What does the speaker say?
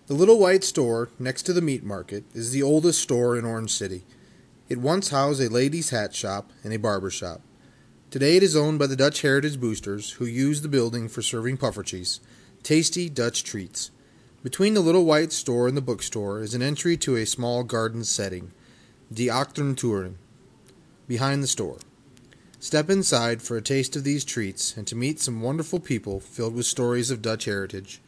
The Little White Store, next to the meat market, is the oldest store in Orange City. It once housed a ladies' hat shop and a barber shop. Today it is owned by the Dutch Heritage Boosters, who use the building for serving puffertjes, tasty Dutch treats. Between the Little White Store and the bookstore is an entry to a small garden setting, Die Achtertuin, behind the store. Step inside for a taste of these treats and to meet some wonderful people filled with stories of Dutch heritage.